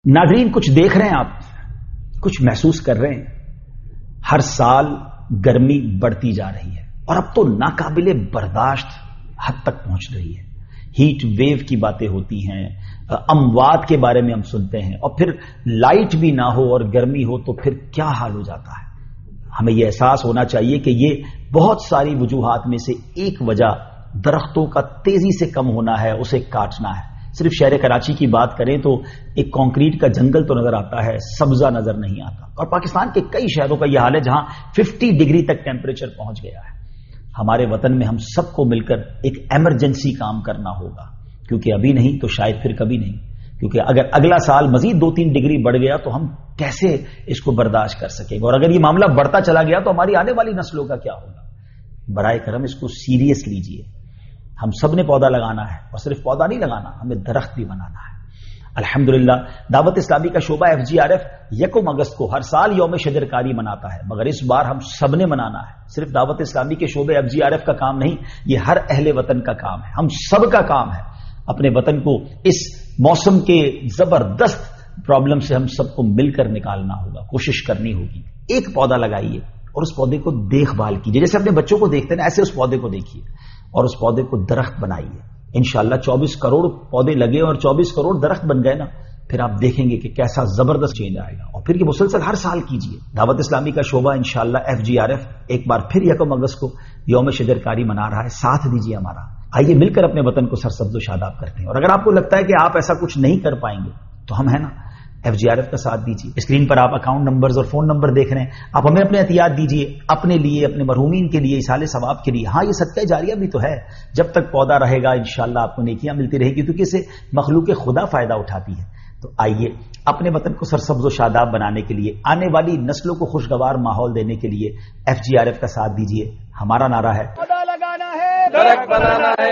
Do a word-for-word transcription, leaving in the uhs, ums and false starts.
ناظرین کچھ دیکھ رہے ہیں آپ, کچھ محسوس کر رہے ہیں. ہر سال گرمی بڑھتی جا رہی ہے اور اب تو ناقابل برداشت حد تک پہنچ رہی ہے. ہیٹ ویو کی باتیں ہوتی ہیں, اموات کے بارے میں ہم سنتے ہیں, اور پھر لائٹ بھی نہ ہو اور گرمی ہو تو پھر کیا حال ہو جاتا ہے. ہمیں یہ احساس ہونا چاہیے کہ یہ بہت ساری وجوہات میں سے ایک وجہ درختوں کا تیزی سے کم ہونا ہے, اسے کاٹنا ہے. صرف شہر کراچی کی بات کریں تو ایک کانکریٹ کا جنگل تو نظر آتا ہے, سبزہ نظر نہیں آتا. اور پاکستان کے کئی شہروں کا یہ حال ہے جہاں پچاس ڈگری تک ٹیمپریچر پہنچ گیا ہے. ہمارے وطن میں ہم سب کو مل کر ایک ایمرجنسی کام کرنا ہوگا, کیونکہ ابھی نہیں تو شاید پھر کبھی نہیں. کیونکہ اگر اگلا سال مزید دو تین ڈگری بڑھ گیا تو ہم کیسے اس کو برداشت کر سکیں گے, اور اگر یہ معاملہ بڑھتا چلا گیا تو ہماری آنے والی نسلوں کا کیا ہوگا. برائے کرم اس کو سیریس لیجئے. ہم سب نے پودا لگانا ہے, اور صرف پودا نہیں لگانا, ہمیں درخت بھی بنانا ہے. الحمدللہ دعوت اسلامی کا شعبہ ایف جی آر ایف یکم اگست کو ہر سال یوم شجرکاری مناتا ہے, مگر اس بار ہم سب نے منانا ہے. صرف دعوت اسلامی کے شعبے ایف جی آر ایف کا کام نہیں, یہ ہر اہل وطن کا کام ہے, ہم سب کا کام ہے. اپنے وطن کو اس موسم کے زبردست پرابلم سے ہم سب کو مل کر نکالنا ہوگا, کوشش کرنی ہوگی. ایک پودا لگائیے اور اس پودے کو دیکھ بھال کیجیے, جیسے اپنے بچوں کو دیکھتے ہیں ایسے اس پودے کو دیکھیے اور اس پودے کو درخت بنائیے. انشاءاللہ چوبیس کروڑ پودے لگے اور چوبیس کروڑ درخت بن گئے نا, پھر آپ دیکھیں گے کہ کیسا زبردست چینج آئے گا. اور پھر یہ مسلسل ہر سال کیجیے. دعوت اسلامی کا شعبہ انشاءاللہ ایف جی آر ایف ایک بار پھر یکم اگست کو یوم شجرکاری منا رہا ہے, ساتھ دیجیے ہمارا. آئیے مل کر اپنے وطن کو سرسبز و شاداب کرتے ہیں. اور اگر آپ کو لگتا ہے کہ آپ ایسا کچھ نہیں کر پائیں گے تو ہم ہیں نا, ایف جی آر ایف کا ساتھ دیجیے. اسکرین پر آپ اکاؤنٹ نمبرز اور فون نمبر دیکھ رہے ہیں, آپ ہمیں اپنے احتیاط دیجیے, اپنے لیے, اپنے مرحومین کے لیے, ایصال ثواب کے لیے. ہاں یہ صدقہ جاریہ بھی تو ہے, جب تک پودا رہے گا انشاءاللہ آپ کو نیکیاں ملتی رہے گی, کیونکہ اسے مخلوق خدا فائدہ اٹھاتی ہے. تو آئیے اپنے وطن کو سرسبز و شاداب بنانے کے لیے, آنے والی نسلوں کو خوشگوار ماحول دینے کے لیے ایف جی آر ایف کا ساتھ دیجیے. ہمارا نعرہ ہے پودا لگانا ہے, درخت بنانا ہے.